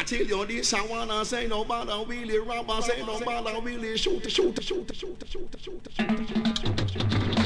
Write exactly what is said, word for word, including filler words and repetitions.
tell you this, I wanna say nobody really rob, I say nobody really shoot, shoot, shoot, shoot, shoot, shoot, shoot, shoot, shoot, shoot.